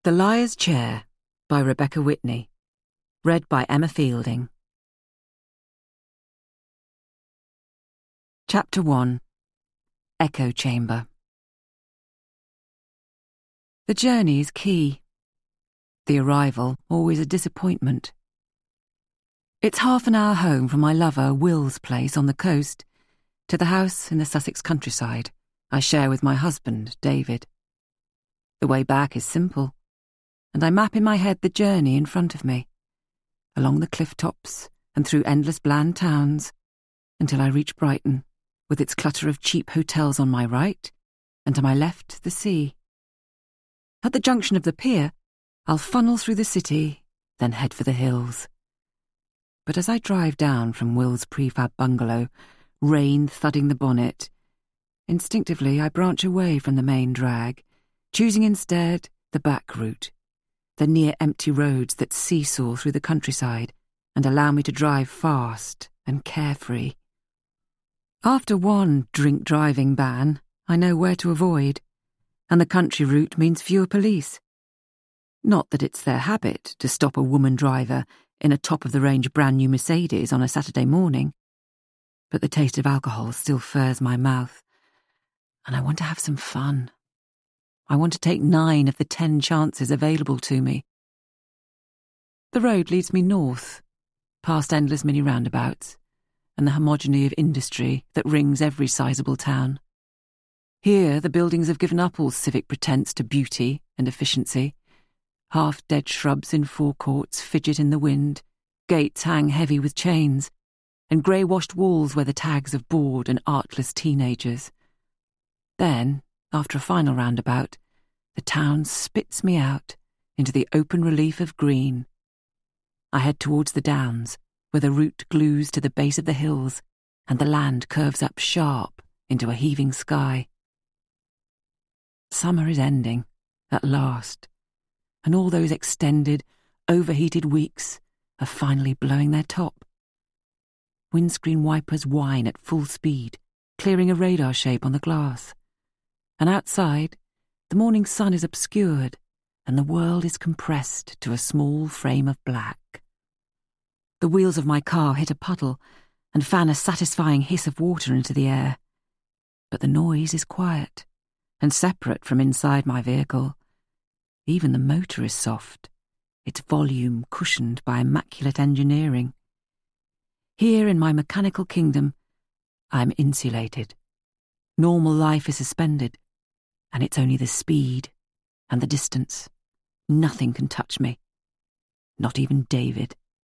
The Liar's Chair by Rebecca Whitney. Read by Emma Fielding. Chapter 1. Echo Chamber. The journey is key. The arrival always a disappointment. It's half an hour home from my lover Will's place on the coast to the house in the Sussex countryside I share with my husband, David. The way back is simple, and I map in my head the journey in front of me, along the cliff tops and through endless bland towns, until I reach Brighton, with its clutter of cheap hotels on my right, and to my left the sea. At the junction of the pier, I'll funnel through the city, then head for the hills. But as I drive down from Will's prefab bungalow, rain thudding the bonnet, instinctively I branch away from the main drag, choosing instead the back route, the near-empty roads that seesaw through the countryside and allow me to drive fast and carefree. After one drink-driving ban, I know where to avoid, and the country route means fewer police. Not that it's their habit to stop a woman driver in a top-of-the-range brand-new Mercedes on a Saturday morning, but the taste of alcohol still furs my mouth, and I want to have some fun. I want to take 9 of the 10 chances available to me. The road leads me north, past endless mini-roundabouts, and the homogeny of industry that rings every sizable town. Here the buildings have given up all civic pretense to beauty and efficiency. Half-dead shrubs in forecourts fidget in the wind, gates hang heavy with chains, and grey-washed walls wear the tags of bored and artless teenagers. Then, after a final roundabout, the town spits me out into the open relief of green. I head towards the downs, where the route glues to the base of the hills and the land curves up sharp into a heaving sky. Summer is ending, at last, and all those extended, overheated weeks are finally blowing their top. Windscreen wipers whine at full speed, clearing a radar shape on the glass. And outside, the morning sun is obscured, and the world is compressed to a small frame of black. The wheels of my car hit a puddle and fan a satisfying hiss of water into the air. But the noise is quiet and separate from inside my vehicle. Even the motor is soft, its volume cushioned by immaculate engineering. Here in my mechanical kingdom, I am insulated. Normal life is suspended, and it's only the speed and the distance. Nothing can touch me. Not even David.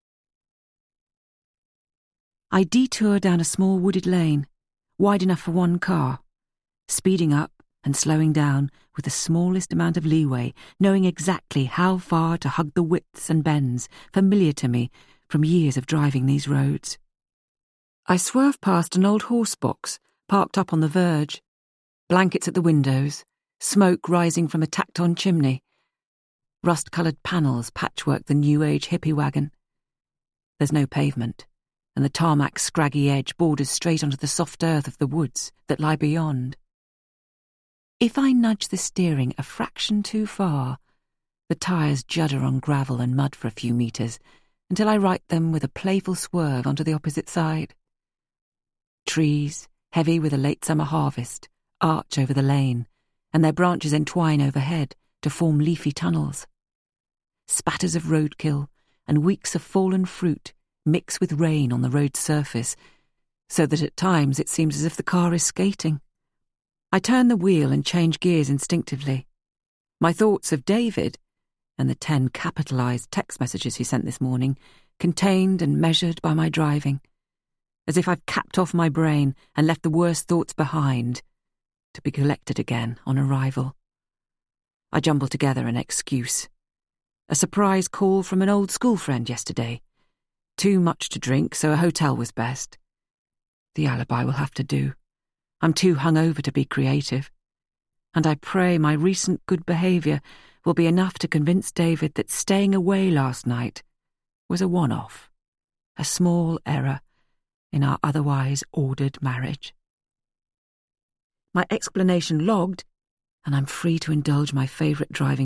I detour down a small wooded lane, wide enough for one car, speeding up and slowing down with the smallest amount of leeway, knowing exactly how far to hug the widths and bends familiar to me from years of driving these roads. I swerve past an old horse box parked up on the verge, blankets at the windows, smoke rising from a tacked-on chimney. Rust-coloured panels patchwork the new-age hippie wagon. There's no pavement, and the tarmac's scraggy edge borders straight onto the soft earth of the woods that lie beyond. If I nudge the steering a fraction too far, the tyres judder on gravel and mud for a few metres, until I right them with a playful swerve onto the opposite side. Trees, heavy with a late summer harvest, arch over the lane, and their branches entwine overhead to form leafy tunnels. Spatters of roadkill and weeks of fallen fruit mix with rain on the road's surface, so that at times it seems as if the car is skating. I turn the wheel and change gears instinctively. My thoughts of David, and the 10 capitalised text messages he sent this morning, contained and measured by my driving, as if I've capped off my brain and left the worst thoughts behind, to be collected again on arrival. I jumble together an excuse. A surprise call from an old school friend yesterday. Too much to drink, so a hotel was best. The alibi will have to do. I'm too hungover to be creative. And I pray my recent good behaviour will be enough to convince David that staying away last night was a one-off, a small error in our otherwise ordered marriage. My explanation logged, and I'm free to indulge my favourite driving